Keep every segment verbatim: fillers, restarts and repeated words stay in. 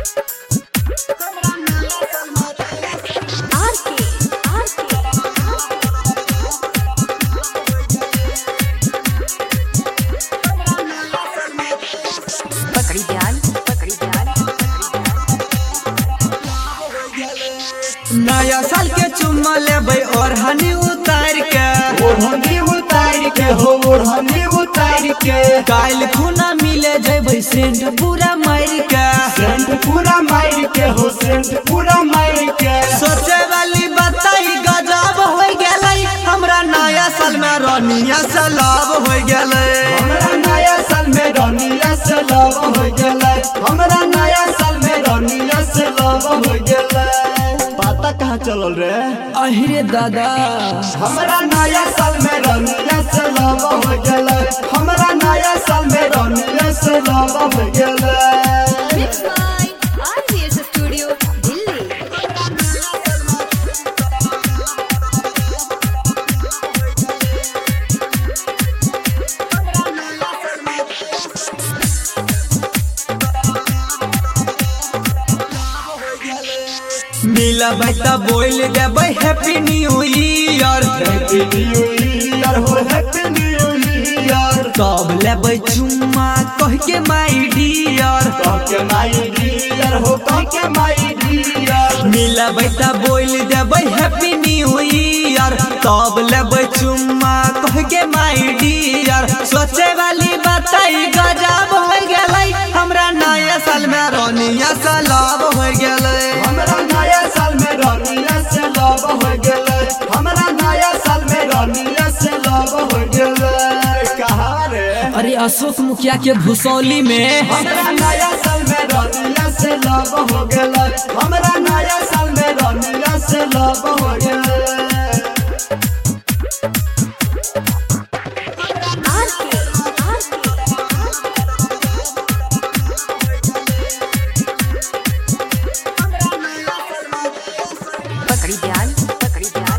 नया साल के चुम्मा लेबै और हनी उतार के ओढ़नी उतार के हो ओढ़नी उतार के काल खुना मिले जेबै सेंट पूरा मार के सेंट पूरा मार के हो सेंट पूरा मार के सोचे वाली बताई गजब हो गेलै हमरा नया साल में रानिया से लाभ हो गेलै हमरा नया साल में रानिया से लाभ हो गेलै हमरा नया साल में रानिया से लाभ हो गेलै पता कहाँ चलल रे अहिरे दादा हमरा नया साल में रानिया से लाभ हो गेलै हमरा नया साल में रानिया से लाभ हो गेलै Mix by R V S Studio, Delhi. मिलबै त बोल देबै happy new year happy new year हो हैप्पी न्यू ईयर तब लेबै चुम्मा कह के माय डियर काके माय डियर हो काके माय डियर मिलबै त बोल देबै हैप्पी न्यू ईयर तब लेबै चुम्मा कह के माय डियर सोचे वाली बताई गजब हो गेलै हमरा नया साल में रानिया से लाभ हो गेलै हमरा नया साल में रानिया से लाभ हो गेलै हमरा नया साल में रानिया से लाभ हो गेलै कहाँ रे अरे अशोक मुखिया के भुसौली में हमरा नया साल में रानिया से लाभ हो गेलै हमरा नया साल में रानिया से लाभ हो गेलै पकड़ी ध्यान पकड़ी ध्यान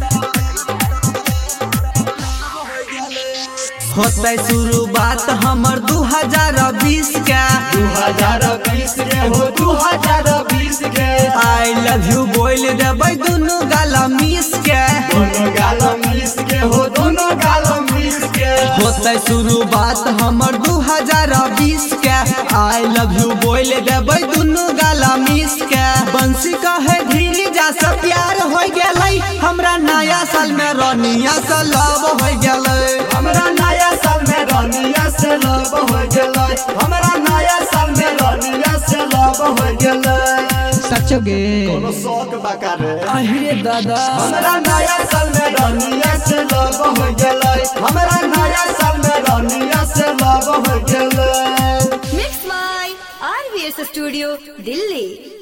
होते शुरुआत हमर दू हजार बीस के दू हजार बीस के हो दू हजार बीस के आई लव यू बोल देबै दुनू गाला मिस के दोनों गाल मिस के हो दोनों गाल मिस के होते शुरुआत हमर दू हजार बीस के आई लव यू बोल देबै दुनू गाला मिस के बंसी कहे धीरे जा से प्यार हो गेलै हमरा नया साल में रानिया से लाभ हो गेलै हमरा नया साल में रानिया से लाभ हो गेलै हमरा नया साल में रानिया से लाभ हो गेलै सच गे कोनो शौक बाका रे अहिरे दादा हमरा नया साल में रानिया से लाभ हो गेलै हमरा नया साल में रानिया से लाभ हो गेलै Mix by R V S Studio, Delhi.